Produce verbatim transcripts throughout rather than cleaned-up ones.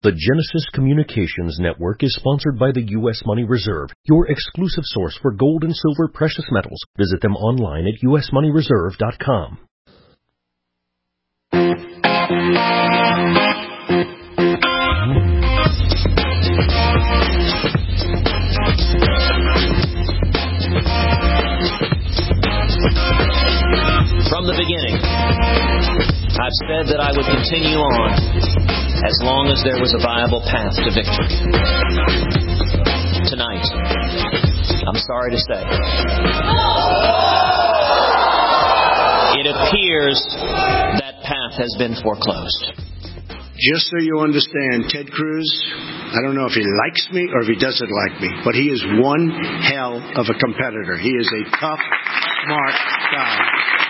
The Genesis Communications Network is sponsored by the U S Money Reserve, your exclusive source for gold and silver precious metals. Visit them online at u s money reserve dot com. From the beginning, I've said that I would continue on as long as there was a viable path to victory. Tonight, I'm sorry to say, it appears that path has been foreclosed. Just so you understand, Ted Cruz, I don't know if he likes me or if he doesn't like me, but he is one hell of a competitor. He is a tough, smart guy.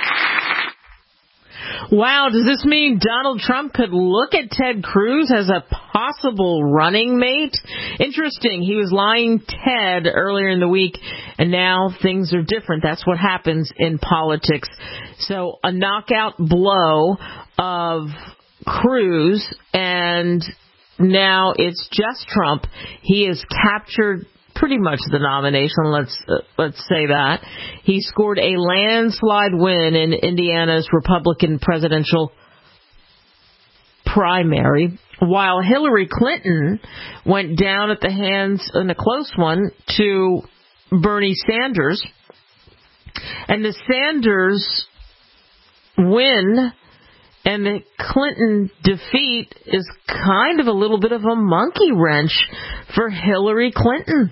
Wow, does this mean Donald Trump could look at Ted Cruz as a possible running mate? Interesting. He was lying Ted earlier in the week, and now things are different. That's what happens in politics. So a knockout blow of Cruz, and now it's just Trump. He has captured pretty much the nomination, let's uh, let's say that. He scored a landslide win in Indiana's Republican presidential primary, while Hillary Clinton went down at the hands, in a close one, to Bernie Sanders. And the Sanders win and the Clinton defeat is kind of a little bit of a monkey wrench for Hillary Clinton.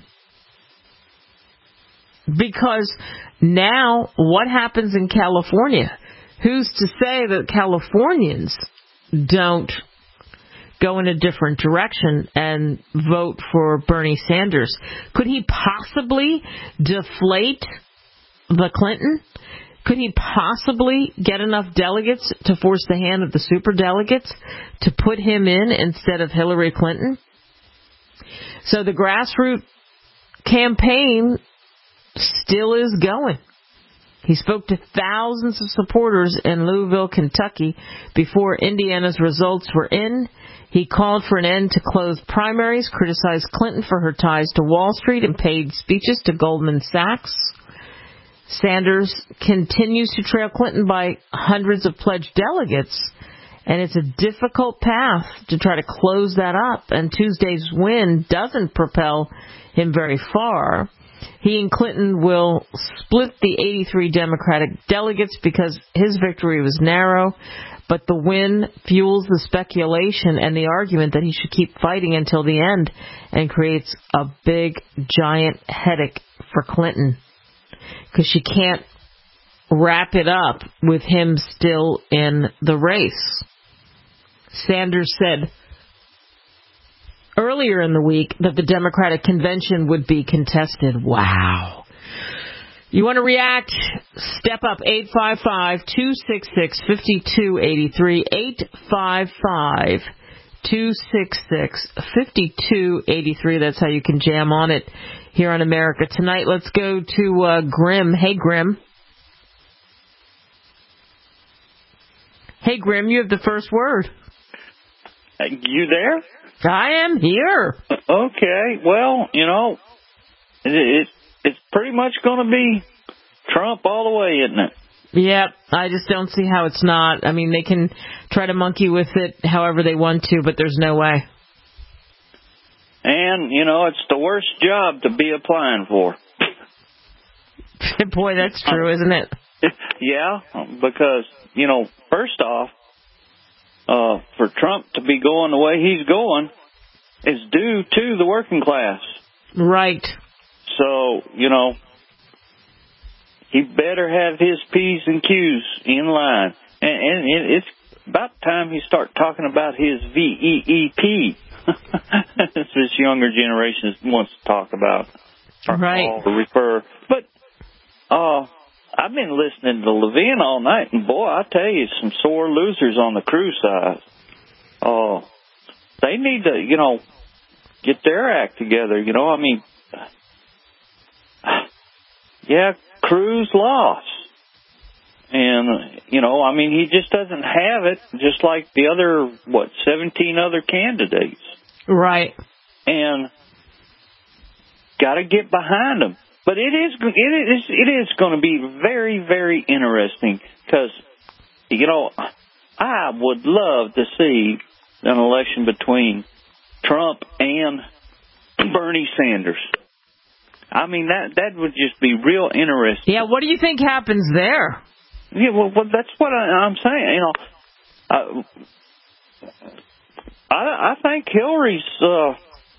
Because now, what happens in California? Who's to say that Californians don't go in a different direction and vote for Bernie Sanders? Could he possibly deflate the Clinton? Could he possibly get enough delegates to force the hand of the superdelegates to put him in instead of Hillary Clinton? So the grassroots campaign still is going. He spoke to thousands of supporters in Louisville, Kentucky before Indiana's results were in. He called for an end to closed primaries, criticized Clinton for her ties to Wall Street, and paid speeches to Goldman Sachs. Sanders continues to trail Clinton by hundreds of pledged delegates, and it's a difficult path to try to close that up, and Tuesday's win doesn't propel him very far. He and Clinton will split the eighty-three Democratic delegates because his victory was narrow, but the win fuels the speculation and the argument that he should keep fighting until the end and creates a big, giant headache for Clinton because she can't wrap it up with him still in the race. Sanders said earlier in the week that the Democratic convention would be contested. Wow. You want to react? Step up. eight five five, two six six, five two eight three. eight five five, two six six, five two eight three. That's how you can jam on it here on America Tonight. Let's go to uh, Grim. Hey, Grim. Hey, Grim, you have the first word. You there? I am here. Okay, well, you know, it, it it's pretty much going to be Trump all the way, isn't it? Yep, I just don't see how it's not. I mean, they can try to monkey with it however they want to, but there's no way. And, you know, it's the worst job to be applying for. Boy, that's true, isn't it? Yeah, because, you know, first off, Uh, for Trump to be going the way he's going is due to the working class. Right. So, you know, he better have his P's and Q's in line. And, and it's about time he start talking about his V E E P. That's this younger generation wants to talk about. Right. Or refer. But, uh, I've been listening to Levin all night, and boy, I tell you, some sore losers on the Cruz side. Oh, uh, they need to, you know, get their act together. You know, I mean, yeah, Cruz lost, and you know, I mean, he just doesn't have it, just like the other what seventeen other candidates. Right. And got to get behind them. But it is it is it is going to be very, very interesting because, you know, I would love to see an election between Trump and Bernie Sanders. I mean, that that would just be real interesting. Yeah, what do you think happens there? Yeah, well, well that's what I, I'm saying. You know, uh, I I think Hillary's uh,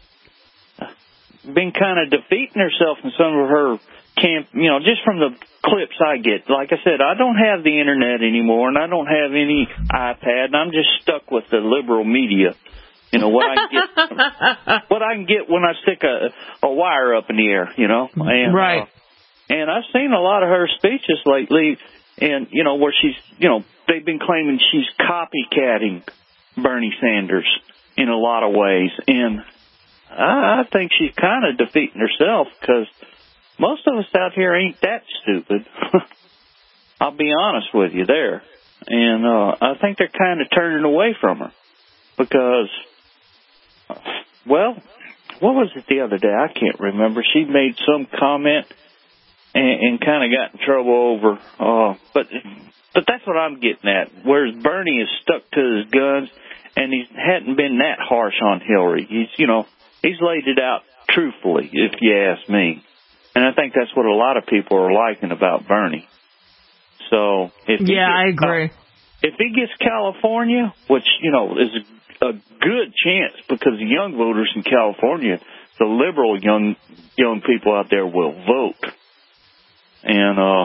been kind of defeating herself in some of her camp. You know, just from the clips I get. Like I said, I don't have the internet anymore, and I don't have any iPad, and I'm just stuck with the liberal media. You know, what I can get, what I can get when I stick a, a wire up in the air, you know. And, right. Uh, and I've seen a lot of her speeches lately, and, you know, where she's, you know, they've been claiming she's copycatting Bernie Sanders in a lot of ways. And I, I think she's kind of defeating herself because most of us out here ain't that stupid. I'll be honest with you there. And uh, I think they're kind of turning away from her because... Well, what was it the other day? I can't remember. She made some comment and, and kind of got in trouble over. Uh, but but that's what I'm getting at. Whereas Bernie is stuck to his guns, and he hadn't been that harsh on Hillary. He's you know he's laid it out truthfully, if you ask me. And I think that's what a lot of people are liking about Bernie. So if he yeah, gets, I agree. Uh, if he gets California, which you know is a a good chance because the young voters in California, the liberal young young people out there will vote. And, uh,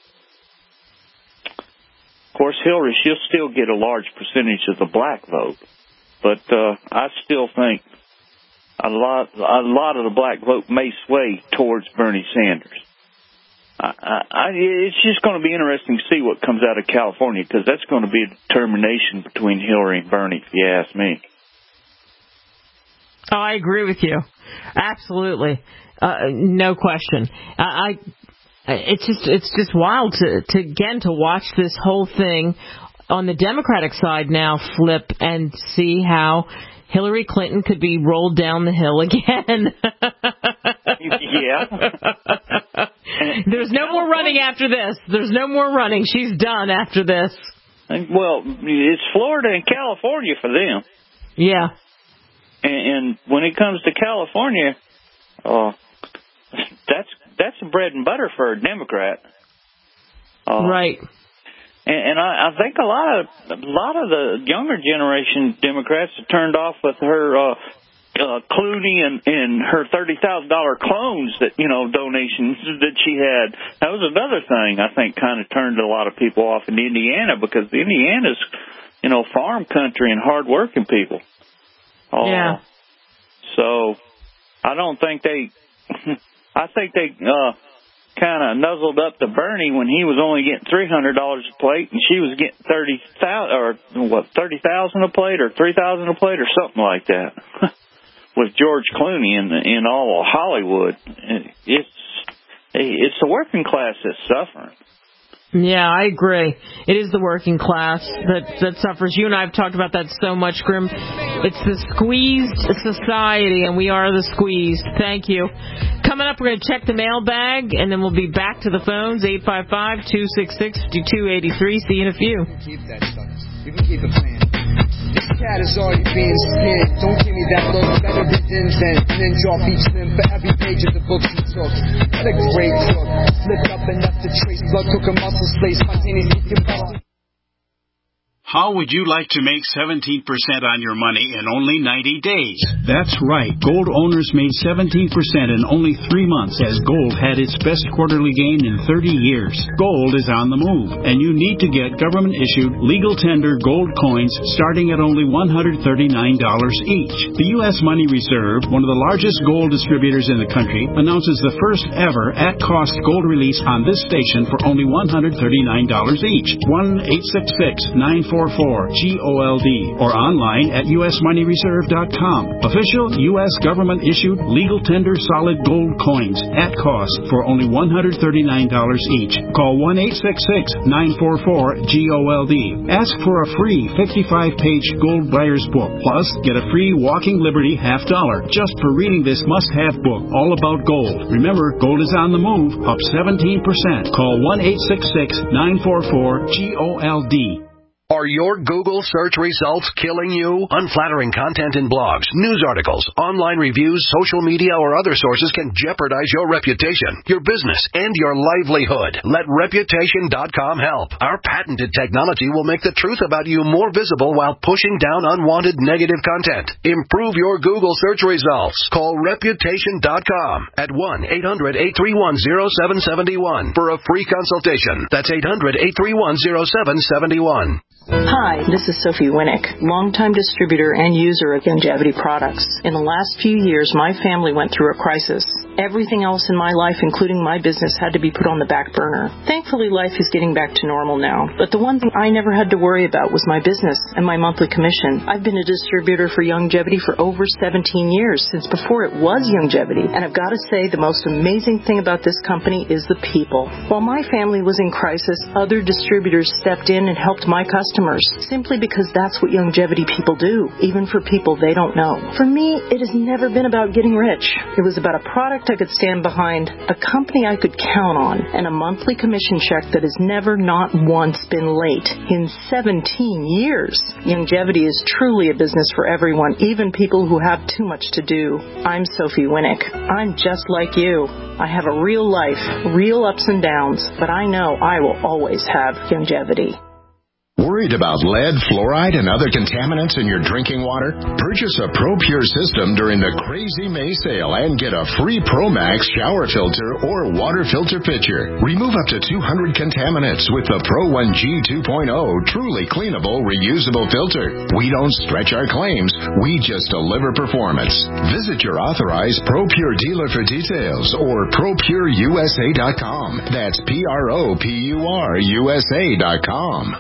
of course, Hillary, she'll still get a large percentage of the black vote. But uh, I still think a lot, a lot of the black vote may sway towards Bernie Sanders. I, I, it's just going to be interesting to see what comes out of California because that's going to be a determination between Hillary and Bernie, if you ask me. Oh, I agree with you. Absolutely. Uh, no question. I, I, it's just, it's just wild to, to, again, to watch this whole thing on the Democratic side now flip and see how Hillary Clinton could be rolled down the hill again. Yeah. There's no more running after this. There's no more running. She's done after this. Well, it's Florida and California for them. Yeah. And, and when it comes to California, uh, that's that's bread and butter for a Democrat. Uh, right. And, and I, I think a lot of a lot of the younger generation Democrats are turned off with her uh, uh, Clooney and, and her thirty thousand dollar clones that you know donations that she had. That was another thing I think kind of turned a lot of people off in Indiana because Indiana's you know farm country and hard working people. Uh, yeah. So I don't think they. I think they. Uh, kind of nuzzled up to Bernie when he was only getting three hundred dollars a plate and she was getting thirty thousand or what thirty thousand a plate or three thousand a plate or something like that with George Clooney in in all of Hollywood. It's it's the working class that's suffering. Yeah, I agree. It is the working class that, that suffers. You and I have talked about that so much, Grim. It's the squeezed society, and we are the squeezed. Thank you. Coming up, we're going to check the mailbag, and then we'll be back to the phones, eight five five, two six six, five two eight three. See you in a few. Keep that, suckers. You can keep it playing. This cat is already being skinned. Don't give me that look. Better than indent. And then drop each limb for every page of the book you took. What a great cook. Slipped up and left a trace. Blood took a muscle space. Spontaneously combusted. How would you like to make seventeen percent on your money in only ninety days? That's right. Gold owners made seventeen percent in only three months as gold had its best quarterly gain in thirty years. Gold is on the move, and you need to get government-issued, legal tender gold coins starting at only one hundred thirty-nine dollars each. The U S Money Reserve, one of the largest gold distributors in the country, announces the first ever at-cost gold release on this station for only one hundred thirty-nine dollars each. one eight six six, nine four four four, G O L D, or online at U S money reserve dot com. Official U S government-issued legal tender solid gold coins at cost for only one hundred thirty-nine dollars each. Call one eight six six, nine four four, G O L D. Ask for a free fifty-five page gold buyer's book. Plus, get a free Walking Liberty half dollar just for reading this must-have book all about gold. Remember, gold is on the move, up seventeen percent. Call one eight six six, nine four four, G O L D. Are your Google search results killing you? Unflattering content in blogs, news articles, online reviews, social media, or other sources can jeopardize your reputation, your business, and your livelihood. Let Reputation dot com help. Our patented technology will make the truth about you more visible while pushing down unwanted negative content. Improve your Google search results. Call Reputation dot com at one eight hundred, eight three one, zero seven seven one for a free consultation. That's eight hundred, eight three one, zero seven seven one. Hi, this is Sophie Winnick, longtime distributor and user of Youngevity products. In the last few years, my family went through a crisis. Everything else in my life, including my business, had to be put on the back burner. Thankfully, life is getting back to normal now. But the one thing I never had to worry about was my business and my monthly commission. I've been a distributor for Youngevity for over seventeen years, since before it was Youngevity. And I've got to say, the most amazing thing about this company is the people. While my family was in crisis, other distributors stepped in and helped my customers, simply because that's what Youngevity people do, even for people they don't know. For me, it has never been about getting rich. It was about a product I could stand behind, a company I could count on, and a monthly commission check that has never not once been late in seventeen years. Youngevity is truly a business for everyone, even people who have too much to do. I'm Sophie Winnick. I'm just like you. I have a real life, real ups and downs, but I know I will always have Youngevity. Worried about lead, fluoride, and other contaminants in your drinking water? Purchase a ProPure system during the Crazy May sale and get a free ProMax shower filter or water filter pitcher. Remove up to two hundred contaminants with the Pro one G two point oh truly cleanable, reusable filter. We don't stretch our claims. We just deliver performance. Visit your authorized ProPure dealer for details or Pro Pure U S A dot com. That's P R O P U R U S A dot com.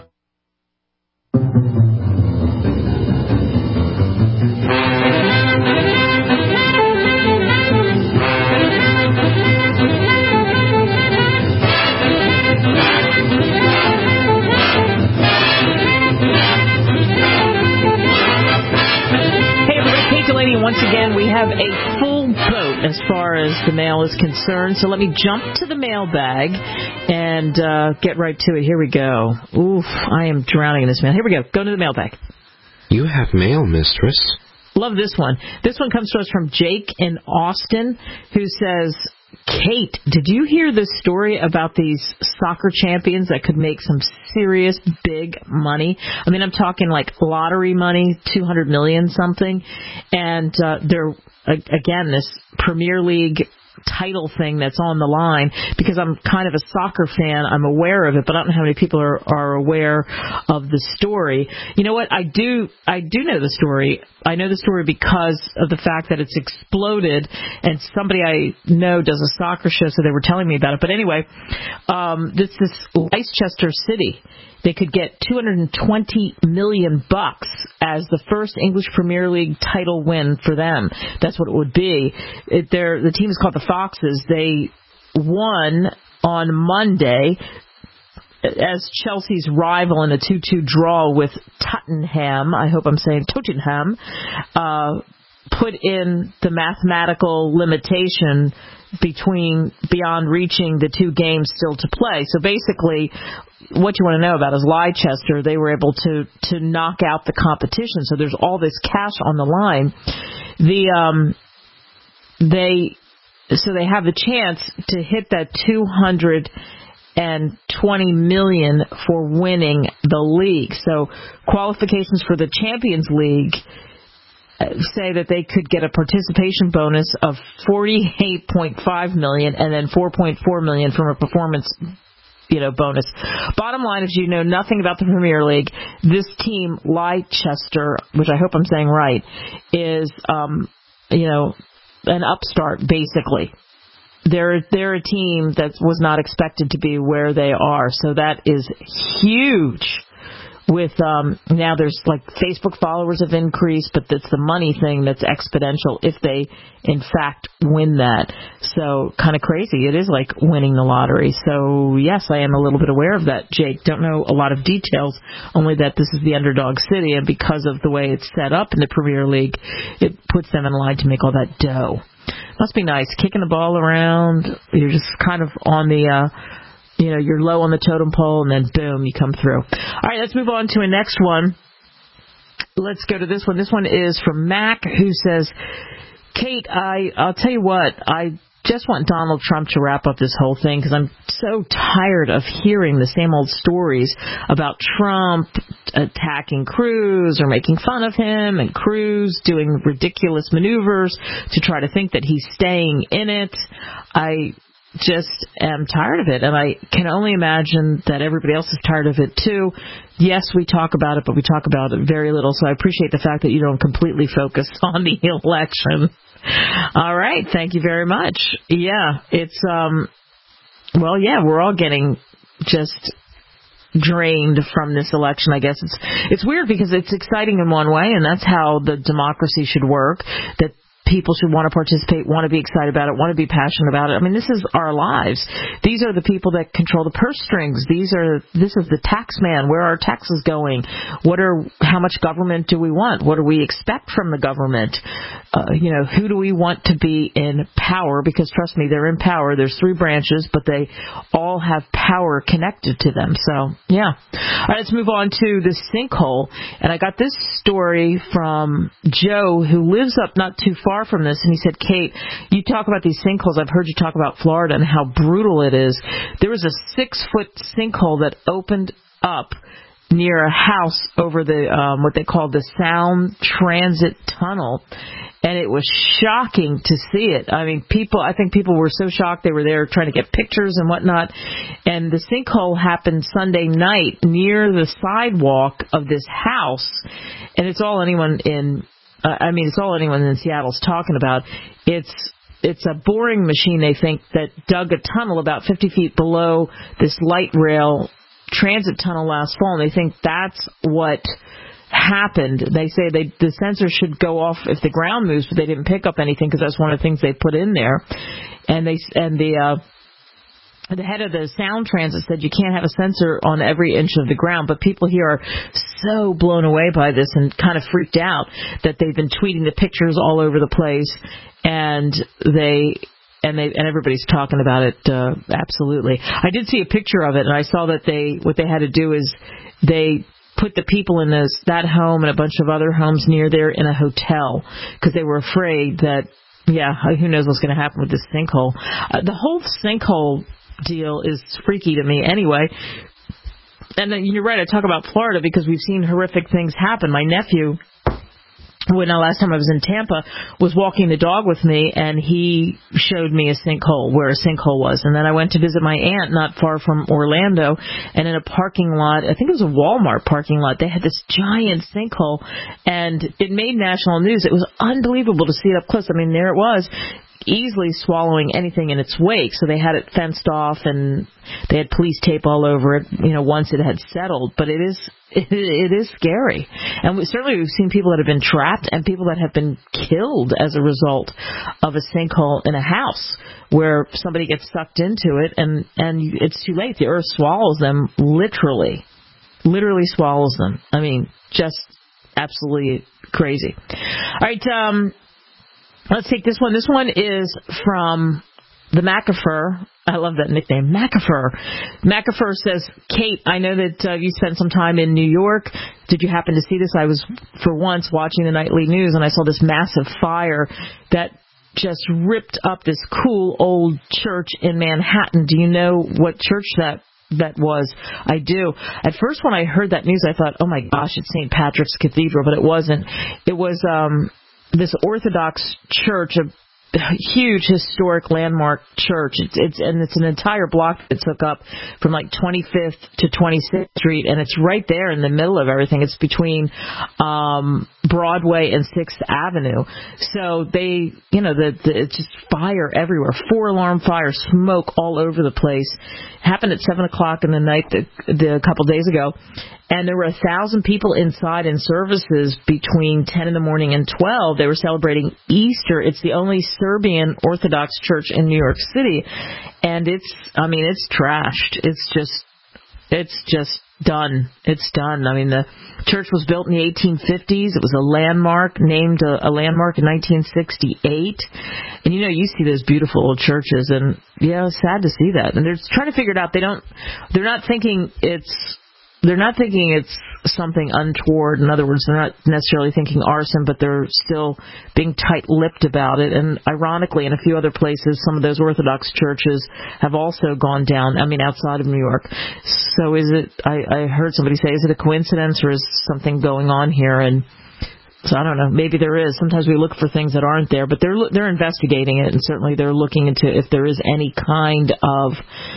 Once again, we have a full boat as far as the mail is concerned. So let me jump to the mailbag and uh, get right to it. Here we go. Oof, I am drowning in this mail. Here we go. Go to the mailbag. You have mail, mistress. Love this one. This one comes to us from Jake in Austin, who says, Kate, did you hear this story about these soccer champions that could make some serious big money? I mean, I'm talking like lottery money, two hundred million something. And uh, they're, again, this Premier League title thing that's on the line, because I'm kind of a soccer fan. I'm aware of it, but I don't know how many people are, are aware of the story. You know what? I do, I do know the story. I know the story because of the fact that it's exploded, and somebody I know does a soccer show, so they were telling me about it. But anyway, um, this is Leicester City. They could get two hundred twenty million bucks as the first English Premier League title win for them. That's what it would be. It, the team is called the Foxes. They won on Monday as Chelsea's rival in a two two draw with Tottenham. I hope I'm saying Tottenham. Uh, put in the mathematical limitation between beyond reaching the two games still to play. So basically, what you want to know about is Leicester, they were able to to knock out the competition. So there's all this cash on the line. The um they so they have the chance to hit that two hundred twenty million for winning the league. So qualifications for the Champions League say that they could get a participation bonus of forty-eight point five million dollars and then four point four million dollars from a performance, you know, bonus. Bottom line, if you know nothing about the Premier League, this team, Leicester, which I hope I'm saying right, is, um, you know, an upstart, basically. They're, they're a team that was not expected to be where they are, so that is huge. with um, now there's like Facebook followers have increased, but it's the money thing that's exponential if they in fact win that. So kind of crazy. It is like winning the lottery. So yes, I am a little bit aware of that, Jake. Don't know a lot of details, only that this is the underdog city, and because of the way it's set up in the Premier League, it puts them in line to make all that dough. Must be nice, kicking the ball around. You're just kind of on the, uh, you know, you're low on the totem pole, and then boom, you come through. All right, let's move on to a next one. Let's go to this one. This one is from Mac, who says, Kate, I, I'll tell you what, I just want Donald Trump to wrap up this whole thing because I'm so tired of hearing the same old stories about Trump attacking Cruz or making fun of him, and Cruz doing ridiculous maneuvers to try to think that he's staying in it. I just am tired of it, and I can only imagine that everybody else is tired of it too. Yes, we talk about it, but we talk about it very little, so I appreciate the fact that you don't completely focus on the election. All right, thank you very much. Yeah, it's, um, well, yeah, we're all getting just drained from this election, I guess. It's it's weird because it's exciting in one way, and that's how the democracy should work, that people should want to participate, want to be excited about it, want to be passionate about it. I mean, this is our lives. These are the people that control the purse strings. These are, this is the tax man. Where are our taxes going? What are, how much government do we want? What do we expect from the government? Uh, you know, who do we want to be in power? Because trust me, they're in power. There's three branches, but they all have power connected to them. So, yeah. All right, let's move on to the sinkhole. And I got this story from Joe, who lives up not too far from this, and he said, Kate, you talk about these sinkholes. I've heard you talk about Florida and how brutal it is. There was a six-foot sinkhole that opened up near a house over the um, what they call the Sound Transit Tunnel, and it was shocking to see it. I mean, people, I think people were so shocked they were there trying to get pictures and whatnot, and the sinkhole happened Sunday night near the sidewalk of this house, and it's all anyone in Uh, I mean, it's all anyone in Seattle's talking about. It's it's a boring machine, they think, that dug a tunnel about fifty feet below this light rail transit tunnel last fall, and they think that's what happened. They say they, the sensor should go off if the ground moves, but they didn't pick up anything because that's one of the things they put in there. And they and the uh, the head of the Sound Transit said you can't have a sensor on every inch of the ground, but people here are so blown away by this and kind of freaked out that they've been tweeting the pictures all over the place, and they and they and everybody's talking about it. Uh, absolutely, I did see a picture of it, and I saw that they what they had to do is they put the people in this that home and a bunch of other homes near there in a hotel because they were afraid that yeah, who knows what's going to happen with this sinkhole. Uh, the whole sinkhole deal is freaky to me anyway. And then you're right, I talk about Florida because we've seen horrific things happen. My nephew, when the last time I was in Tampa, was walking the dog with me, and he showed me a sinkhole, where a sinkhole was. And then I went to visit my aunt not far from Orlando, and in a parking lot, I think it was a Walmart parking lot, they had this giant sinkhole, and it made national news. It was unbelievable to see it up close. I mean, there it was, easily swallowing anything in its wake. So they had it fenced off, and they had police tape all over it, you know, once it had settled. But it is it, it is scary. And we, certainly we've seen people that have been trapped and people that have been killed as a result of a sinkhole in a house where somebody gets sucked into it, and, and it's too late. The earth swallows them, literally. Literally swallows them. I mean, just absolutely crazy. All right, um... let's take this one. This one is from the McAfee. I love that nickname, McAfee. McAfee says, Kate, I know that uh, you spent some time in New York. Did you happen to see this? I was, for once, watching the nightly news, and I saw this massive fire that just ripped up this cool old church in Manhattan. Do you know what church that that was? I do. At first, when I heard that news, I thought, oh, my gosh, it's Saint Patrick's Cathedral, but it wasn't. It was um this Orthodox church, a huge historic landmark church. It's, it's and it's an entire block that took up from like twenty-fifth to twenty-sixth Street, and it's right there in the middle of everything. It's between um, Broadway and sixth Avenue. So they, you know, the, the it's just fire everywhere. Four alarm fire, smoke all over the place. Happened at seven o'clock in the night the, the, a couple days ago. And there were a thousand people inside in services between ten in the morning and twelve. They were celebrating Easter. It's the only Serbian Orthodox church in New York City. And it's, I mean, it's trashed. It's just, it's just done. It's done. I mean, the church was built in the eighteen fifties. It was a landmark, named a, a landmark in nineteen sixty-eight. And, you know, you see those beautiful old churches, and, yeah, it's sad to see that. And they're trying to figure it out. They don't, they're not thinking it's, They're not thinking it's something untoward. In other words, they're not necessarily thinking arson, but they're still being tight-lipped about it. And ironically, in a few other places, some of those Orthodox churches have also gone down, I mean, outside of New York. So is it, I, I heard somebody say, is it a coincidence or is something going on here? And so I don't know. Maybe there is. Sometimes we look for things that aren't there, but they're they're investigating it, and certainly they're looking into if there is any kind of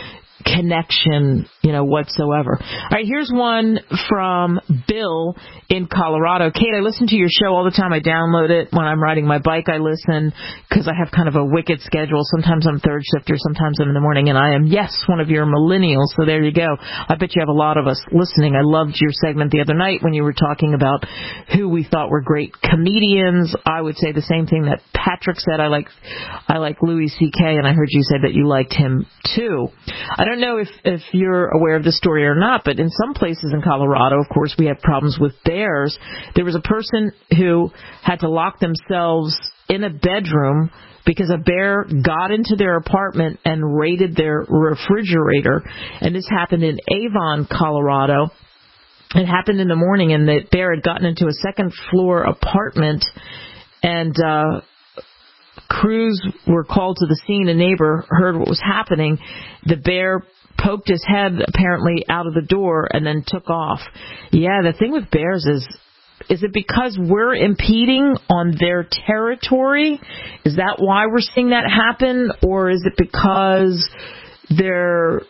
connection, you know, whatsoever. All right, here's one from Bill in Colorado. Kate, I listen to your show all the time. I download it when I'm riding my bike. I listen because I have kind of a wicked schedule. Sometimes I'm third shifter, sometimes I'm in the morning, and I am, yes, one of your millennials. So there you go. I bet you have a lot of us listening. I loved your segment the other night when you were talking about who we thought were great comedians. I would say the same thing that Patrick said. I like, I like Louis C K, and I heard you say that you liked him too. I don't know if, if you're aware of this story or not, but in some places in Colorado, of course, we have problems with bears. There was a person who had to lock themselves in a bedroom because a bear got into their apartment and raided their refrigerator. And this happened in Avon, Colorado. It happened in the morning, and the bear had gotten into a second floor apartment, and uh crews were called to the scene. A neighbor heard what was happening. The bear poked his head apparently out of the door and then took off. Yeah, the thing with bears is, is it because we're impeding on their territory? Is that why we're seeing that happen? Or is it because they're,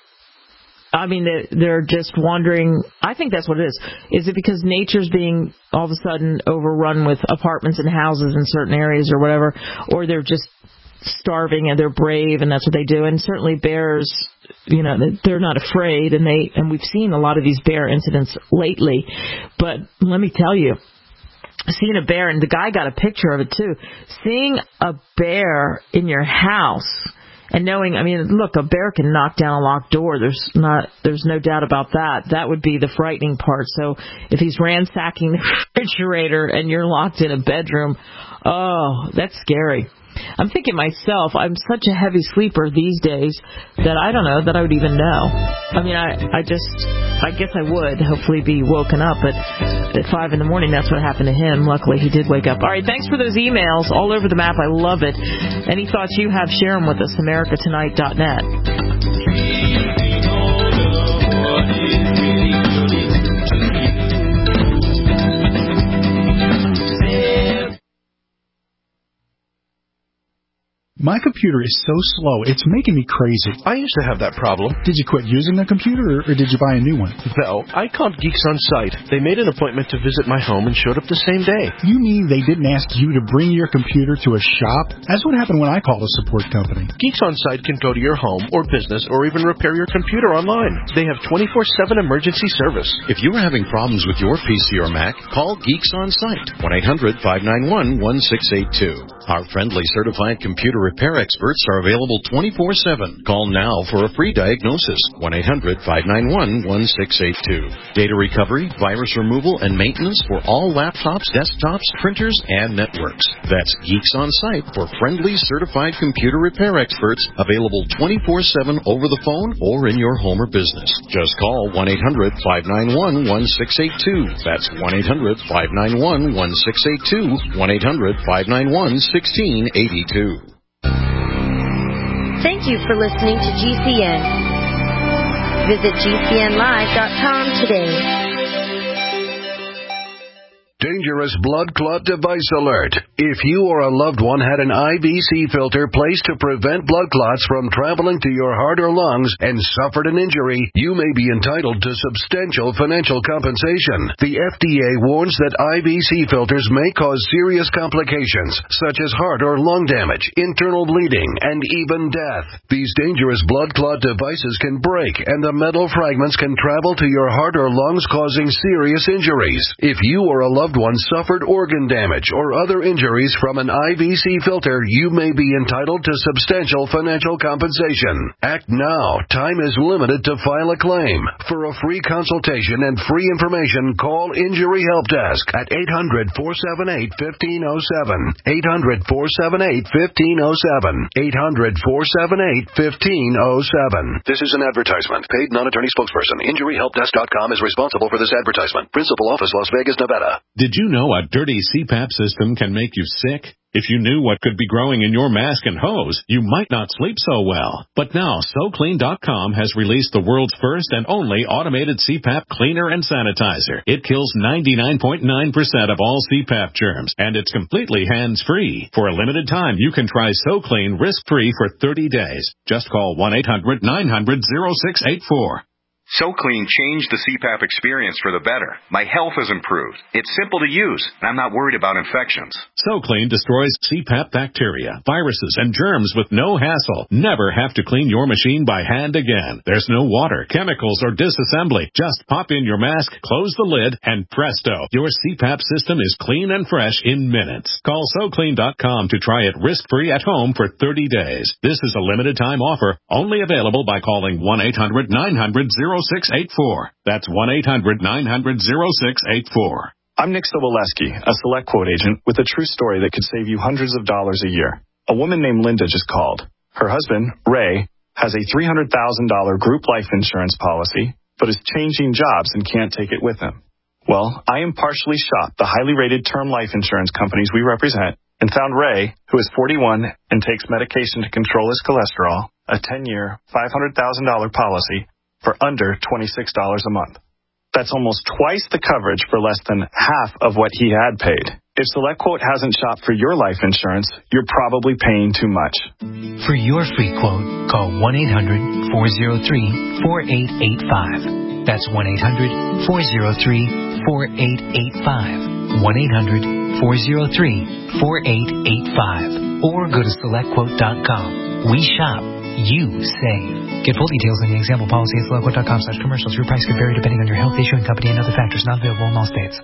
I mean, they're just wandering? I think that's what it is. Is it because nature's being all of a sudden overrun with apartments and houses in certain areas or whatever, or they're just starving and they're brave and that's what they do? And certainly bears, you know, they're not afraid, and they and we've seen a lot of these bear incidents lately. But let me tell you, seeing a bear, and the guy got a picture of it too, seeing a bear in your house. And knowing, I mean, look, a bear can knock down a locked door. There's not, there's no doubt about that. That would be the frightening part. So if he's ransacking the refrigerator and you're locked in a bedroom, oh, that's scary. I'm thinking myself, I'm such a heavy sleeper these days that I don't know that I would even know. I mean, I, I just, I guess I would hopefully be woken up, but at five in the morning, that's what happened to him. Luckily, he did wake up. All right, thanks for those emails all over the map. I love it. Any thoughts you have, share them with us, america tonight dot net. My computer is so slow, it's making me crazy. I used to have that problem. Did you quit using the computer, or, or did you buy a new one? No, I called Geeks On Site. They made an appointment to visit my home and showed up the same day. You mean they didn't ask you to bring your computer to a shop? That's what happened when I called a support company. Geeks On Site can go to your home or business or even repair your computer online. They have twenty-four seven emergency service. If you are having problems with your P C or Mac, call Geeks On Site, one eight hundred, five nine one, one six eight two. Our friendly certified computer repair experts are available twenty-four seven. Call now for a free diagnosis, one eight hundred, five nine one, one six eight two. Data recovery, virus removal, and maintenance for all laptops, desktops, printers, and networks. That's Geeks On Site for friendly certified computer repair experts, available twenty-four seven over the phone or in your home or business. Just call one eight hundred, five nine one, one six eight two. That's one eight hundred, five nine one, one six eight two, one eight hundred, five nine one, one six eight two. Thank you for listening to G C N. Visit G C N live dot com today. Danger dangerous blood clot device alert. If you or a loved one had an I V C filter placed to prevent blood clots from traveling to your heart or lungs and suffered an injury, you may be entitled to substantial financial compensation. The F D A warns that I V C filters may cause serious complications, such as heart or lung damage, internal bleeding, and even death. These dangerous blood clot devices can break, and the metal fragments can travel to your heart or lungs, causing serious injuries. If you or a loved one suffered organ damage or other injuries from an I V C filter, you may be entitled to substantial financial compensation. Act now. Time is limited to file a claim. For a free consultation and free information, call Injury Help Desk at eight hundred, four seven eight, one five zero seven. eight hundred, four seven eight, one five zero seven. eight hundred, four seven eight, one five zero seven. This is an advertisement. Paid non-attorney spokesperson. Injury Help Desk dot com is responsible for this advertisement. Principal office, Las Vegas, Nevada. Did you know a dirty C PAP system can make you sick? If you knew what could be growing in your mask and hose, you might not sleep so well. But now, So Clean dot com has released the world's first and only automated C PAP cleaner and sanitizer. It kills ninety-nine point nine percent of all C PAP germs, and it's completely hands-free. For a limited time, you can try So Clean risk-free for thirty days. Just call one eight hundred, nine hundred, oh six eight four. So Clean changed the C PAP experience for the better. My health has improved. It's simple to use, and I'm not worried about infections. So Clean destroys C PAP bacteria, viruses, and germs with no hassle. Never have to clean your machine by hand again. There's no water, chemicals, or disassembly. Just pop in your mask, close the lid, and presto, your C PAP system is clean and fresh in minutes. Call So Clean dot com to try it risk-free at home for thirty days. This is a limited-time offer, only available by calling one eight hundred, nine hundred, oh six eight four. That's one eight hundred, nine hundred, oh six eight four. I'm Nick Soboleski, a Select Quote agent with a true story that could save you hundreds of dollars a year. A woman named Linda just called. Her husband, Ray, has a three hundred thousand dollars group life insurance policy, but is changing jobs and can't take it with him. Well, I impartially shopped the highly rated term life insurance companies we represent and found Ray, who is forty-one and takes medication to control his cholesterol, a ten-year, five hundred thousand dollars policy for under twenty-six dollars a month. That's almost twice the coverage for less than half of what he had paid. If SelectQuote hasn't shopped for your life insurance, you're probably paying too much. For your free quote, call one eight hundred, four oh three, four eight eight five. That's one eight hundred, four oh three, four eight eight five. one eight hundred, four oh three, four eight eight five. Or go to select quote dot com. We shop. You save. Get full details in the example policy at select quote dot com slash commercials. Your price could vary depending on your health, issuing company, and other factors not available in all states.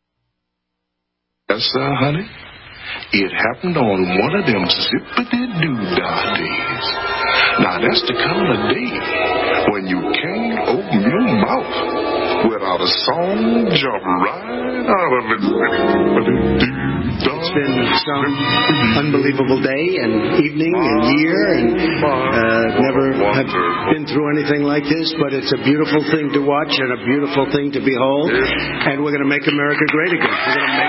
Yes, sir, honey. It happened on one of them zippity-doo-dah days. Now, that's the kind of day when you can't open your mouth without a song jump right out of it. It's been some unbelievable day and evening and year, and uh, never have been through anything like this, but it's a beautiful thing to watch and a beautiful thing to behold, and we're going to make America great again. We're going to make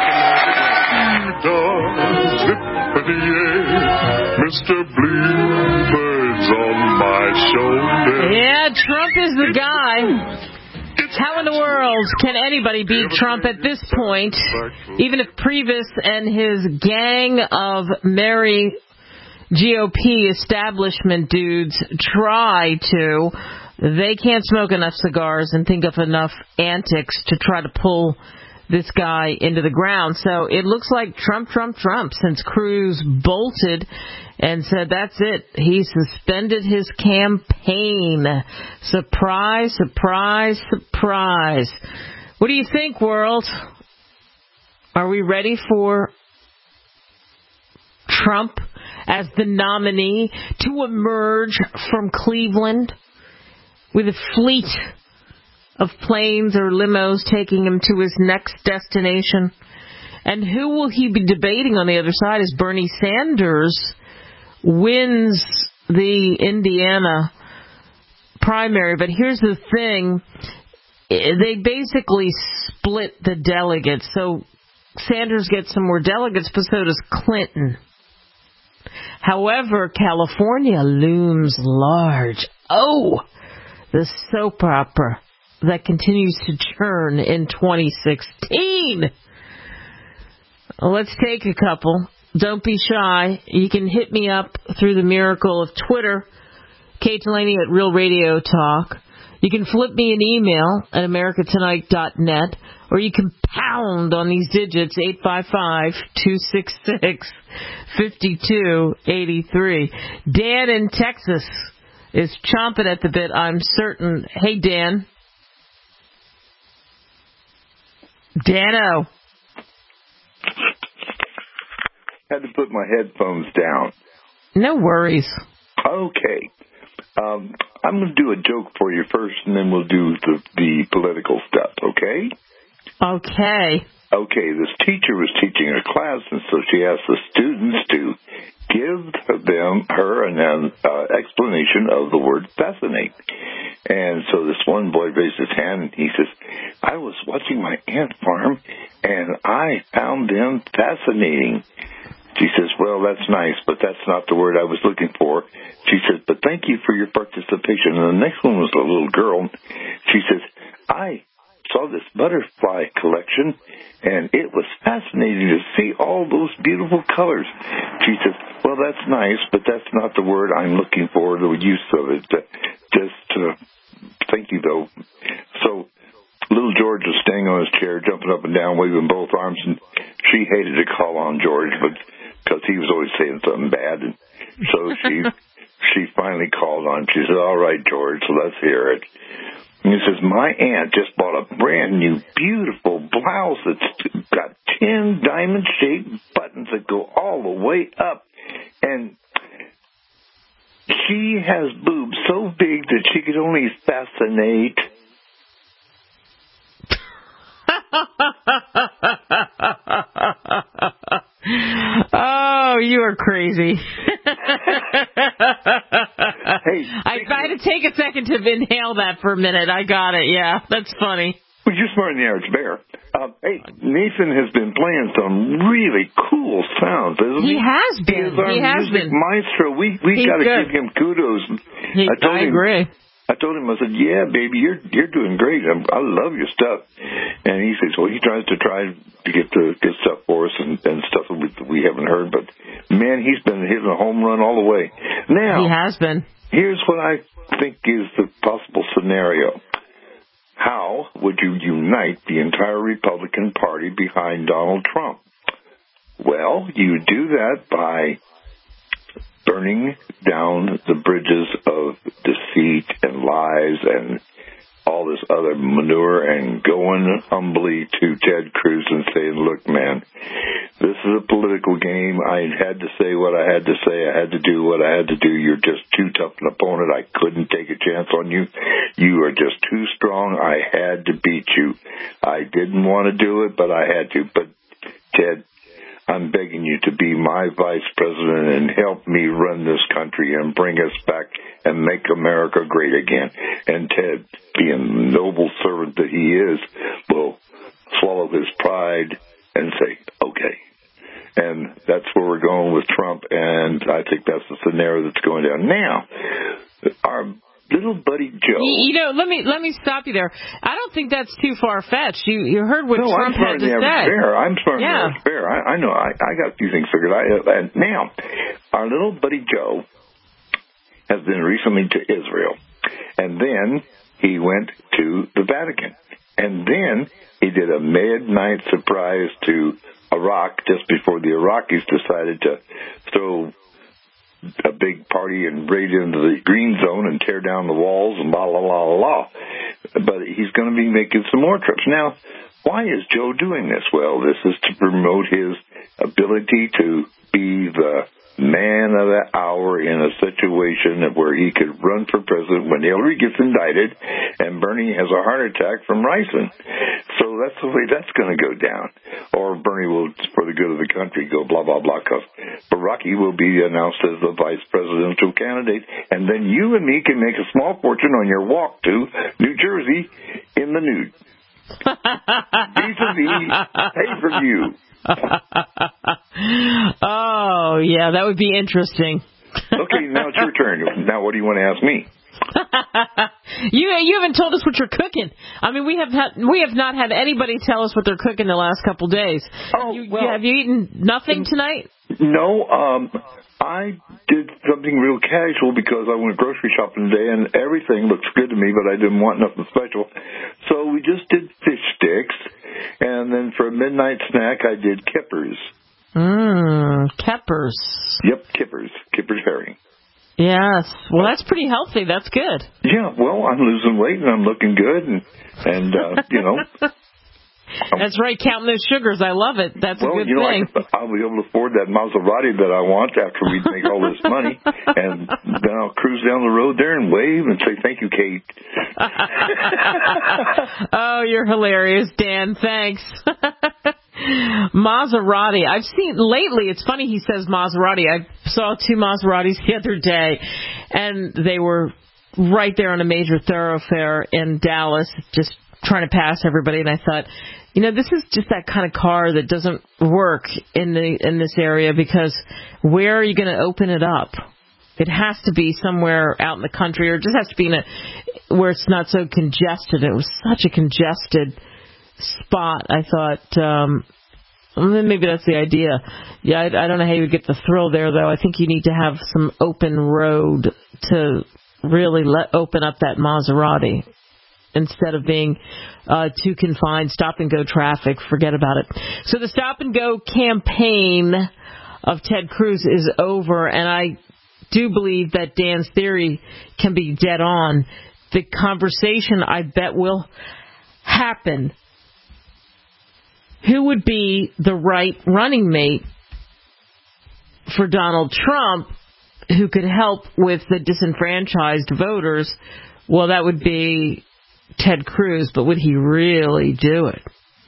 America great. Mister Bluebird's on my shoulder. Yeah, Trump is the guy. How in the world can anybody beat Trump at this point? Even if Priebus and his gang of merry G O P establishment dudes try to, they can't smoke enough cigars and think of enough antics to try to pull this guy into the ground. So it looks like Trump, Trump, Trump, since Cruz bolted and said that's it. He suspended his campaign. Surprise, surprise, surprise. What do you think, world? Are we ready for Trump as the nominee to emerge from Cleveland with a fleet of planes or limos taking him to his next destination? And who will he be debating on the other side as Bernie Sanders wins the Indiana primary? But here's the thing. They basically split the delegates. So Sanders gets some more delegates, but so does Clinton. However, California looms large. Oh, the soap opera that continues to churn in twenty sixteen. let's take a couple. Don't be shy. You can hit me up through the miracle of Twitter, Kate Delaney at Real Radio Talk. You can flip me an email at america tonight dot net, or you can pound on these digits, eight five five, two six six, five two eight three. Dan in Texas is chomping at the bit, I'm certain. Hey, Dan. Dano. Had to put my headphones down. No worries. Okay. Um, I'm going to do a joke for you first, and then we'll do the, the political stuff, okay? Okay. Okay, this teacher was teaching a class, and so she asked the students to give them, her, an uh, explanation of the word fascinate. And so this one boy raised his hand, and he says, I was watching my ant farm, and I found them fascinating. She says, well, that's nice, but that's not the word I was looking for. She says, but thank you for your participation. And the next one was a little girl. She says, I saw this butterfly collection, and it was fascinating to see all those beautiful colors. She says, well, that's nice, but that's not the word I'm looking for, the use of it. Just uh, thank you, though. So little George was staying on his chair, jumping up and down, waving both arms, and she hated to call on George, but because he was always saying something bad. And so she she finally called on him. She said, all right, George, let's hear it. And he says, my aunt just bought a brand new, beautiful blouse that's got ten diamond-shaped buttons that go all the way up. And she has boobs so big that she could only fascinate. Oh, you are crazy. Hey, I tried to take a second to inhale that for a minute. I got it. Yeah, that's funny. Well, you're smarter than the average bear. Uh, hey, Nathan has been playing some really cool sounds, isn't he? He has been. He is our he has music been. maestro. We we got to give him kudos. He, I, told I him, agree. I told him, I said, yeah, baby, you're you're doing great. I'm, I love your stuff. And he says, well, he tries to try to get the good stuff for us and, and stuff that we, we haven't heard. But, man, he's been hitting a home run all the way. Now, he has been. Here's what I think is the possible scenario. How would you unite the entire Republican Party behind Donald Trump? Well, you do that by burning down the bridges of deceit and lies and all this other manure and going humbly to Ted Cruz and saying, look, man, this is a political game. I had to say what I had to say. I had to do what I had to do. You're just too tough an opponent. I couldn't take a chance on you. You are just too strong. I had to beat you. I didn't want to do it, but I had to. But, Ted, I'm begging you to be my vice president and help me run this country and bring us back and make America great again. And Ted, being the noble servant that he is, will swallow his pride and say, okay. And that's where we're going with Trump, and I think that's the scenario that's going down. Now, our little buddy Joe. You know, let me let me stop you there. I don't think that's too far-fetched. You you heard what no, Trump I'm had to say. Bear. I'm smart yeah. than the bear. I, I know. I, I got a few things figured out. And now, our little buddy Joe has been recently to Israel, and then he went to the Vatican, and then he did a midnight surprise to Iraq just before the Iraqis decided to throw a big party and raid into the green zone and tear down the walls and blah, blah, blah, blah, blah. But he's going to be making some more trips. Now, why is Joe doing this? Well, this is to promote his ability to be the man of the hour in a situation where he could run for president when Hillary gets indicted and Bernie has a heart attack from ricin. So that's the way that's going to go down. Or Bernie will, for the good of the country, go blah, blah, blah, because Baraki will be announced as the vice presidential candidate, and then you and me can make a small fortune on your walk to New Jersey in the nude. Vis-a-vis pay-per-view. Oh, yeah, that would be interesting. Okay, now it's your turn. Now what do you want to ask me? You you haven't told us what you're cooking. I mean, we have had, we have not had anybody tell us what they're cooking the last couple days. Oh, you, well, have you eaten nothing tonight? No, um, I did something real casual because I went grocery shopping today and everything looks good to me, but I didn't want nothing special. So we just did fish sticks, and then for a midnight snack I did kippers. Mmm, kippers. Yep, kippers. Kippers herring. Yes. Well, that's pretty healthy. That's good. Yeah, well, I'm losing weight and I'm looking good, and, and uh, you know. That's right, counting those sugars. I love it. That's well, a good you know, thing. I, I'll be able to afford that Maserati that I want after we make all this money, and then I'll cruise down the road there and wave and say, thank you, Kate. Oh, you're hilarious, Dan. Thanks. Maserati. I've seen lately, it's funny he says Maserati. I saw two Maseratis the other day, and they were right there on a major thoroughfare in Dallas, just trying to pass everybody, and I thought, you know, this is just that kind of car that doesn't work in the in this area, because where are you going to open it up? It has to be somewhere out in the country, or it just has to be in a where it's not so congested. It was such a congested spot. I thought, um, maybe that's the idea. Yeah, I, I don't know how you would get the thrill there, though. I think you need to have some open road to really let open up that Maserati. Instead of being uh, too confined, stop-and-go traffic, forget about it. So the stop-and-go campaign of Ted Cruz is over, and I do believe that Dan's theory can be dead on. The conversation, I bet, will happen. Who would be the right running mate for Donald Trump who could help with the disenfranchised voters? Well, that would be Ted Cruz, but would he really do it?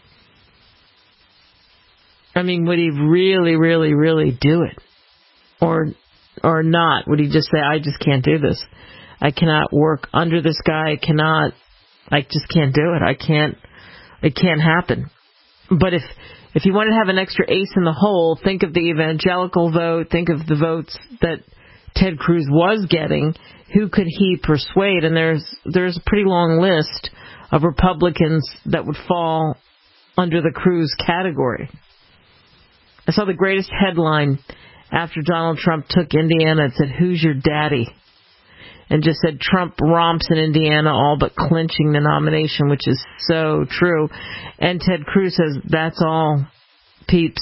I mean, would he really, really, really do it? Or or not? Would he just say, I just can't do this. I cannot work under this guy. I cannot, I just can't do it. I can't, it can't happen. But if if you want to have an extra ace in the hole, think of the evangelical vote, think of the votes that Ted Cruz was getting. Who could he persuade? And there's there's a pretty long list of Republicans that would fall under the Cruz category. I saw the greatest headline after Donald Trump took Indiana. It said, "Who's your daddy?" And just said Trump romps in Indiana, all but clinching the nomination, which is so true. And Ted Cruz says, that's all, peeps.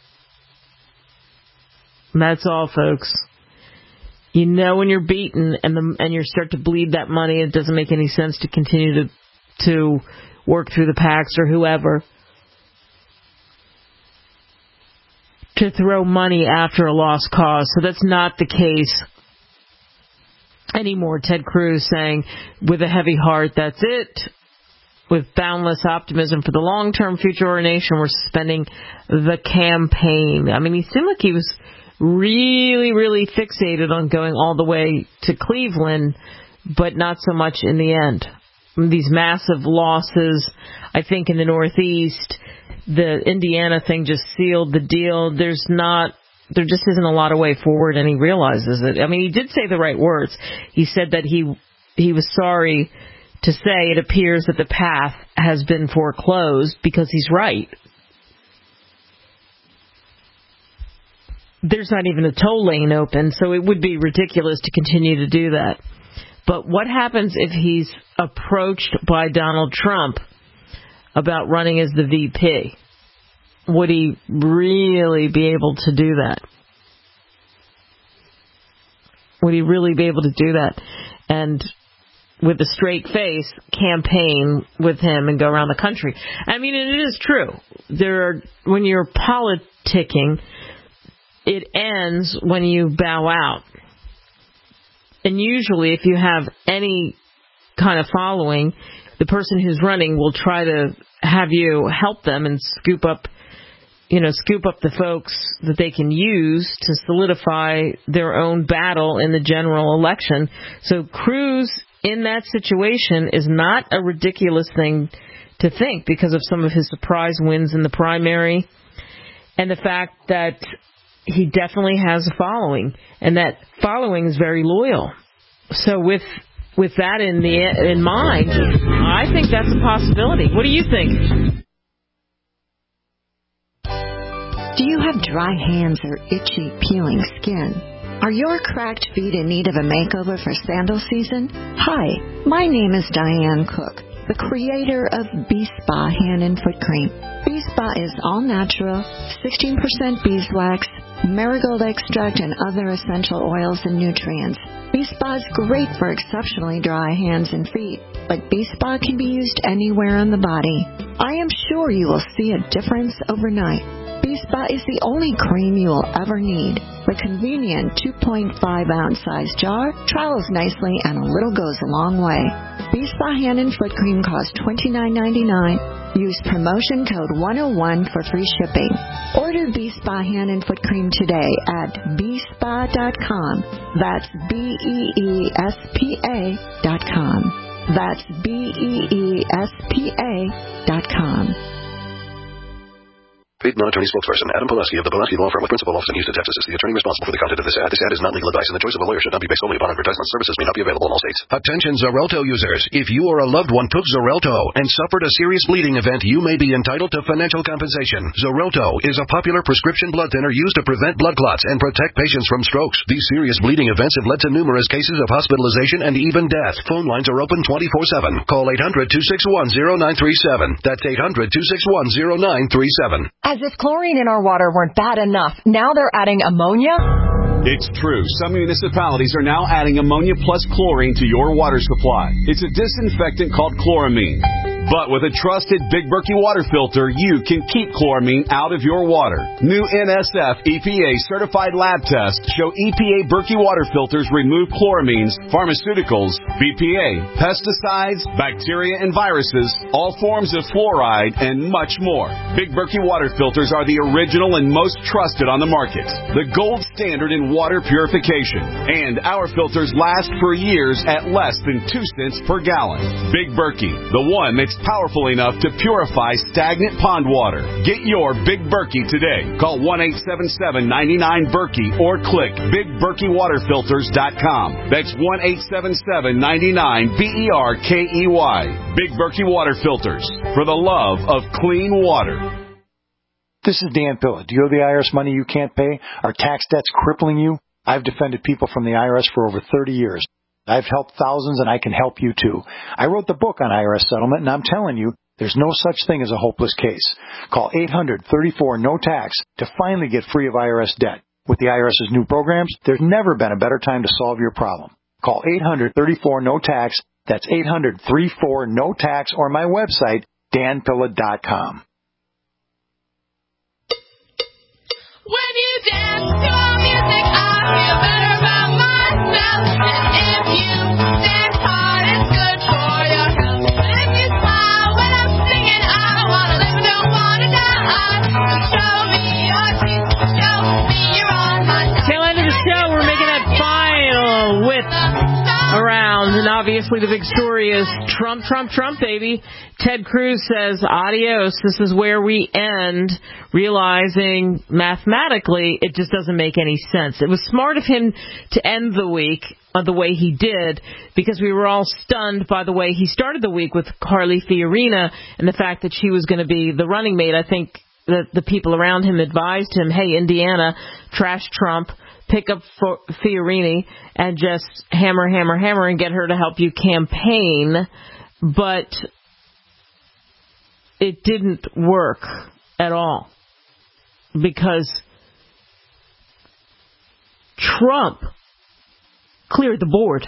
That's all, folks. You know when you're beaten and the, and you start to bleed that money, it doesn't make any sense to continue to to work through the PACs or whoever to throw money after a lost cause. So that's not the case anymore. Ted Cruz saying, with a heavy heart, that's it. With boundless optimism for the long-term future of our nation, we're suspending the campaign. I mean, he seemed like he was really, really fixated on going all the way to Cleveland, but not so much in the end. These massive losses, I think, in the Northeast, the Indiana thing just sealed the deal. There's not, there just isn't a lot of way forward, and he realizes it. I mean, he did say the right words. He said that he he was sorry to say it appears that the path has been foreclosed, because he's right. There's not even a toll lane open, so it would be ridiculous to continue to do that. But what happens if he's approached by Donald Trump about running as the V P? Would he really be able to do that? Would he really be able to do that? And with a straight face, campaign with him and go around the country? I mean, and it is true. There are, when you're politicking, it ends when you bow out. And usually, if you have any kind of following, the person who's running will try to have you help them and scoop up, you know, scoop up the folks that they can use to solidify their own battle in the general election. So Cruz, in that situation, is not a ridiculous thing to think, because of some of his surprise wins in the primary and the fact that he definitely has a following, and that following is very loyal. So with with that in the in mind, I think that's a possibility. What do you think? Do you have dry hands or itchy, peeling skin? Are your cracked feet in need of a makeover for sandal season? Hi, my name is Diane Cook, the creator of B-Spa Hand and Foot Cream. B-Spa is all natural, sixteen percent beeswax, marigold extract, and other essential oils and nutrients. B-Spa is great for exceptionally dry hands and feet, but B-Spa can be used anywhere on the body. I am sure you will see a difference overnight. B-Spa is the only cream you will ever need. The convenient two point five ounce size jar travels nicely and a little goes a long way. B-Spa Hand and Foot Cream costs twenty-nine ninety-nine. Use promotion code one oh one for free shipping. Order B-Spa Hand and Foot Cream today at b spa dot com. That's B E E S P A dot com. That's B E E S P A dot com. Paid non-attorney spokesperson Adam Pulaski of the Pulaski Law Firm with principal office in Houston, Texas is the attorney responsible for the content of this ad. This ad is not legal advice, and the choice of a lawyer should not be based solely upon advertisement. Services may not be available in all states. Attention Xarelto users. If you or a loved one took Xarelto and suffered a serious bleeding event, you may be entitled to financial compensation. Xarelto is a popular prescription blood thinner used to prevent blood clots and protect patients from strokes. These serious bleeding events have led to numerous cases of hospitalization and even death. Phone lines are open twenty-four seven. Call eight hundred, two six one, zero nine three seven. That's eight hundred, two six one, zero nine three seven. As if chlorine in our water weren't bad enough, now they're adding ammonia? It's true. Some municipalities are now adding ammonia plus chlorine to your water supply. It's a disinfectant called chloramine. But with a trusted Big Berkey water filter, you can keep chloramine out of your water. New N S F E P A certified lab tests show E P A Berkey water filters remove chloramines, pharmaceuticals, B P A, pesticides, bacteria and viruses, all forms of fluoride, and much more. Big Berkey water filters are the original and most trusted on the market. The gold standard in water purification. And our filters last for years at less than two cents per gallon. Big Berkey, the one that's powerful enough to purify stagnant pond water. Get your Big Berkey today. Call one eight seven seven, nine nine, Berkey or click big berkey water filters dot com. That's one eight seven seven, nine nine, B E R K E Y. Big Berkey Water Filters. For the love of clean water. This is Dan Pilla. Do you owe the I R S money you can't pay? Are tax debts crippling you? I've defended people from the I R S for over thirty years. I've helped thousands, and I can help you, too. I wrote the book on I R S settlement, and I'm telling you, there's no such thing as a hopeless case. Call eight hundred, thirty-four, no tax to finally get free of I R S debt. With the IRS's new programs, there's never been a better time to solve your problem. Call eight hundred, thirty-four, no tax. That's eight hundred, thirty-four, no tax, or my website, dan pilla dot com. When you dance to our music, I feel better about myself. And if you dance hard, it's good for your health. And if you smile when I'm singing, I wanna live and don't wanna die. So show me your teeth, show me you're on my side. Tail end of the show, we're making that final whip around, and obviously the big story is Trump, Trump, Trump, baby. Ted Cruz says, adios, this is where we end, realizing mathematically it just doesn't make any sense. It was smart of him to end the week uh, the way he did, because we were all stunned by the way he started the week with Carly Fiorina and the fact that she was going to be the running mate. I think that the people around him advised him, hey, Indiana, trash Trump, pick up Fiorini and just hammer, hammer, hammer and get her to help you campaign. But it didn't work at all, because Trump cleared the board.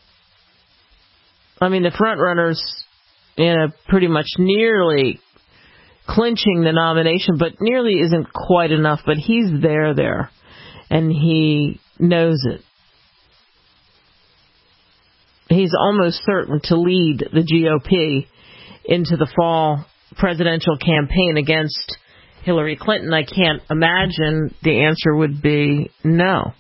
I mean, the front runners, you know, pretty much nearly clinching the nomination, but nearly isn't quite enough. But he's there, there. And he knows it. He's almost certain to lead the G O P into the fall presidential campaign against Hillary Clinton. I can't imagine the answer would be no.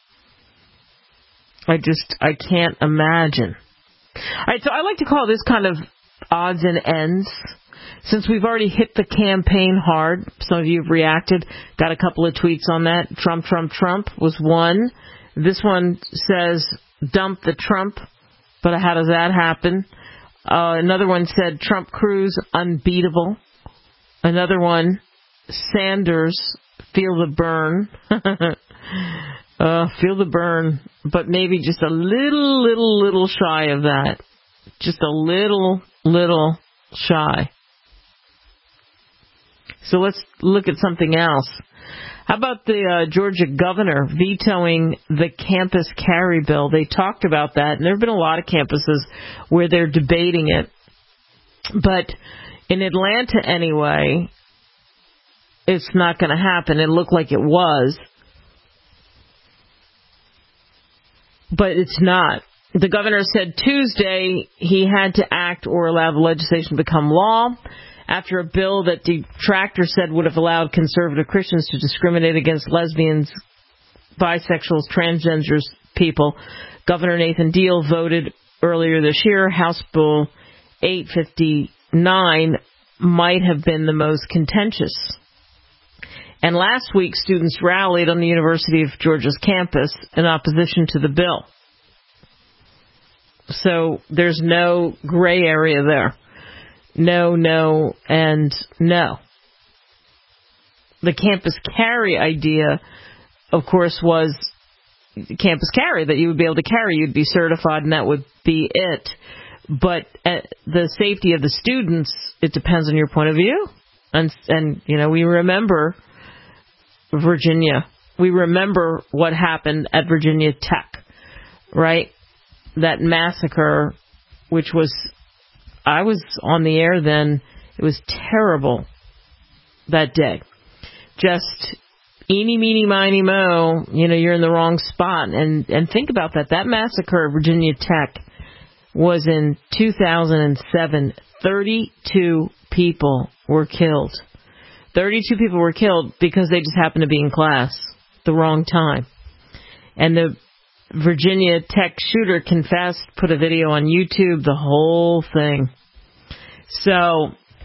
I just, I can't imagine. All right, so I like to call this kind of odds and ends. Since we've already hit the campaign hard, some of you have reacted, got a couple of tweets on that. Trump, Trump, Trump was one. This one says, dump the Trump But how does that happen? Uh, another one said Trump Cruz unbeatable. Another one, Sanders, feel the burn. uh, feel the burn, but maybe just a little, little, little shy of that. Just a little, little shy. So let's look at something else. How about the uh, Georgia governor vetoing the campus carry bill? They talked about that, and there have been a lot of campuses where they're debating it. But in Atlanta anyway, it's not going to happen. It looked like it was. But it's not. The governor said Tuesday he had to act or allow the legislation to become law after a bill that detractors said would have allowed conservative Christians to discriminate against lesbians, bisexuals, transgenders people. Governor Nathan Deal voted earlier this year. House Bill eight fifty-nine might have been the most contentious. And last week, students rallied on the University of Georgia's campus in opposition to the bill. So there's no gray area there. No, no, and no. The campus carry idea, of course, was campus carry, that you would be able to carry. You'd be certified, and that would be it. But uh, the safety of the students, it depends on your point of view. And, and you know, we remember Virginia. We remember what happened at Virginia Tech, right? That massacre, which was, I was on the air then, it was terrible that day. Just eeny, meeny, miny, mo, you know, you're in the wrong spot. And, and think about that. That massacre at Virginia Tech was in two thousand seven. thirty-two people were killed. thirty-two people were killed because they just happened to be in class at the wrong time. And the Virginia Tech shooter confessed, put a video on YouTube, the whole thing. So,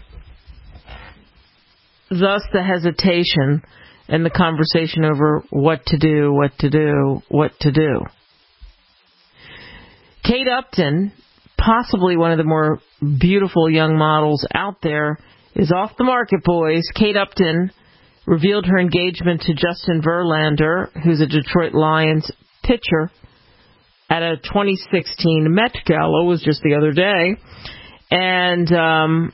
thus the hesitation and the conversation over what to do, what to do, what to do. Kate Upton, possibly one of the more beautiful young models out there, is off the market, boys. Kate Upton revealed her engagement to Justin Verlander, who's a Detroit Lions pitcher, at a twenty sixteen Met Gala. Was just the other day. And um,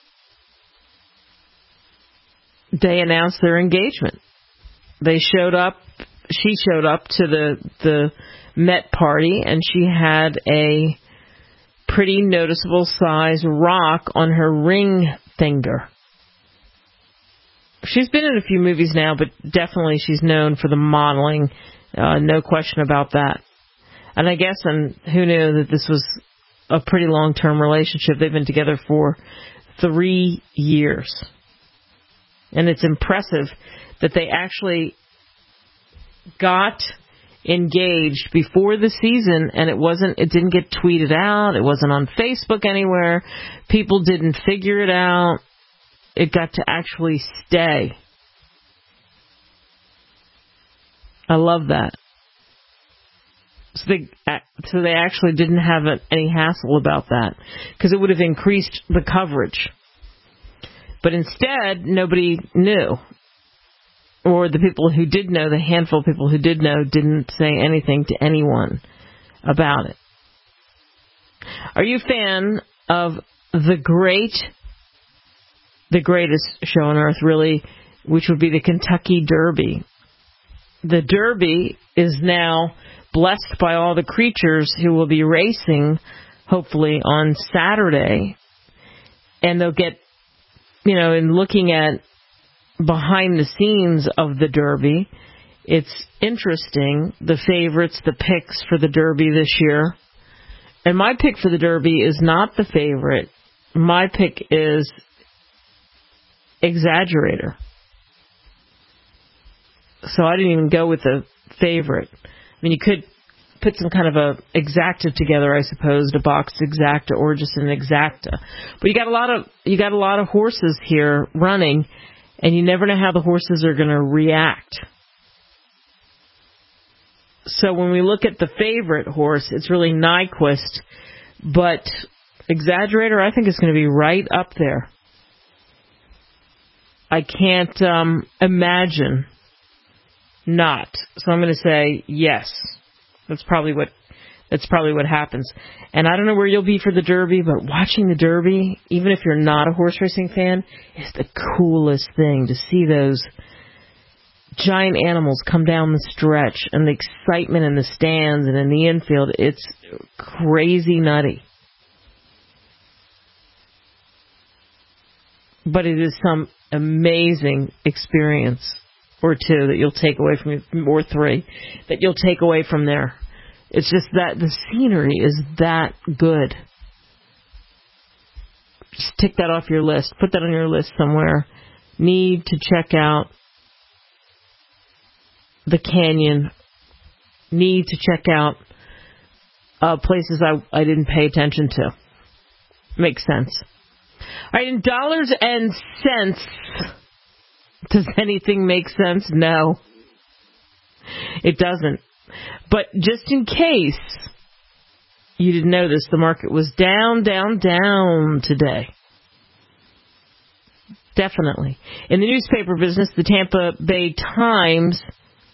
they announced their engagement. They showed up, she showed up to the, the Met party, and she had a pretty noticeable size rock on her ring finger. She's been in a few movies now, but definitely she's known for the modeling. Uh, no question about that. And I guess, and who knew that this was a pretty long-term relationship. They've been together for three years. And it's impressive that they actually got engaged before the season, and it wasn't, it didn't get tweeted out. It wasn't on Facebook anywhere. People didn't figure it out. It got to actually stay. I love that. So they, so they actually didn't have any hassle about that, because it would have increased the coverage. But instead, nobody knew. Or the people who did know, the handful of people who did know, didn't say anything to anyone about it. Are you a fan of the great, the greatest show on earth, really, which would be the Kentucky Derby? The Derby is now blessed by all the creatures who will be racing, hopefully, on Saturday. And they'll get, you know, in looking at behind the scenes of the Derby, it's interesting, the favorites, the picks for the Derby this year. And my pick for the Derby is not the favorite. My pick is Exaggerator. So I didn't even go with the favorite. I mean, you could put some kind of a exacta together, I suppose, a boxed exacta or just an exacta. But you got a lot of you got a lot of horses here running, and you never know how the horses are going to react. So when we look at the favorite horse, it's really Nyquist. But Exaggerator, I think, is going to be right up there. I can't um, imagine not. So I'm going to say yes. That's probably what that's probably what happens. And I don't know where you'll be for the Derby, but watching the Derby, even if you're not a horse racing fan, is the coolest thing to see those giant animals come down the stretch and the excitement in the stands and in the infield. It's crazy nutty. But it is some amazing experience or two that you'll take away from, or three, that you'll take away from there. It's just that the scenery is that good. Just tick that off your list. Put that on your list somewhere. Need to check out the canyon. Need to check out uh, places I, I didn't pay attention to. Makes sense. All right, in dollars and cents, does anything make sense? No, it doesn't. But just in case you didn't know this, the market was down, down, down today. Definitely. In the newspaper business, the Tampa Bay Times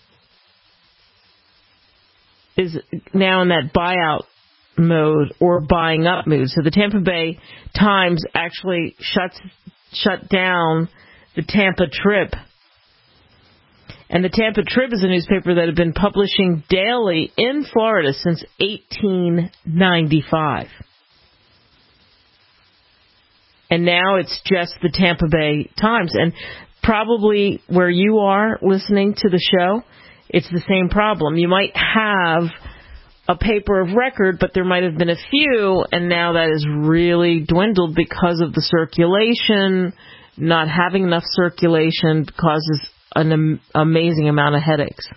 is now in that buyout mode or buying up mood. So the Tampa Bay Times actually shuts shut down the Tampa Trib. And the Tampa Trib is a newspaper that had been publishing daily in Florida since eighteen ninety-five. And now it's just the Tampa Bay Times. And probably where you are listening to the show, it's the same problem. You might have a paper of record, but there might have been a few, and now that is really dwindled because of the circulation. Not having enough circulation causes an am- amazing amount of headaches.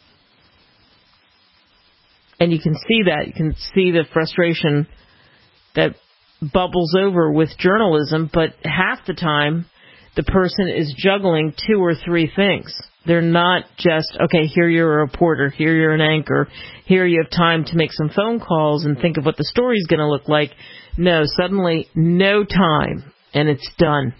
And you can see that. You can see the frustration that bubbles over with journalism, but half the time the person is juggling two or three things. They're not just, okay, here you're a reporter, here you're an anchor, here you have time to make some phone calls and think of what the story's going to look like. No, suddenly no time, and it's done.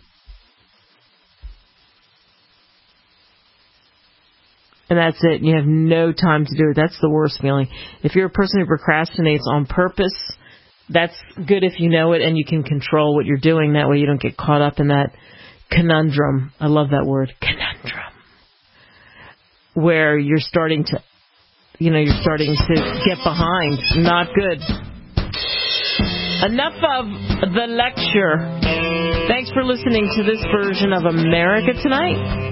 And that's it. You have no time to do it. That's the worst feeling. If you're a person who procrastinates on purpose, that's good if you know it and you can control what you're doing. That way you don't get caught up in that conundrum. I love that word, conundrum. Where you're starting to, you know, you're starting to get behind. Not good. Enough of the lecture. Thanks for listening to this version of America Tonight.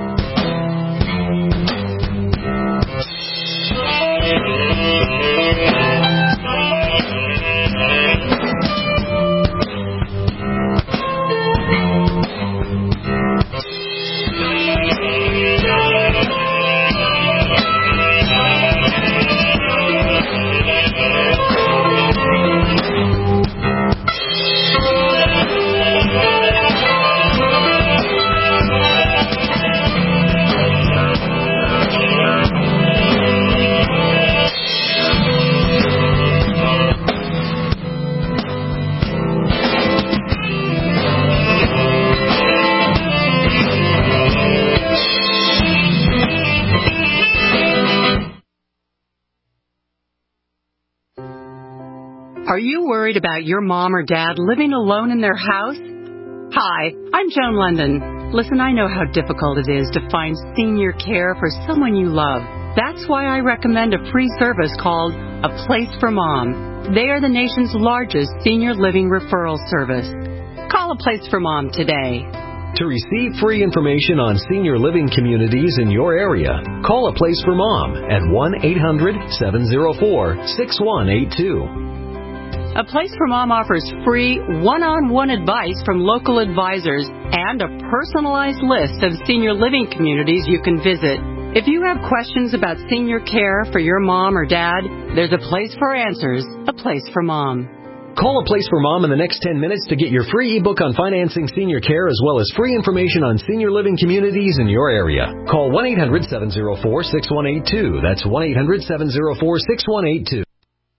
Are you worried about your mom or dad living alone in their house? Hi, I'm Joan London. Listen, I know how difficult it is to find senior care for someone you love. That's why I recommend a free service called A Place for Mom. They are the nation's largest senior living referral service. Call A Place for Mom today. To receive free information on senior living communities in your area, call A Place for Mom at one eight hundred seven oh four six one eight two. A Place for Mom offers free one-on-one advice from local advisors and a personalized list of senior living communities you can visit. If you have questions about senior care for your mom or dad, there's a place for answers, A Place for Mom. Call A Place for Mom in the next ten minutes to get your free ebook on financing senior care as well as free information on senior living communities in your area. Call one eight hundred seven oh four six one eight two. That's one eight hundred seven oh four six one eight two.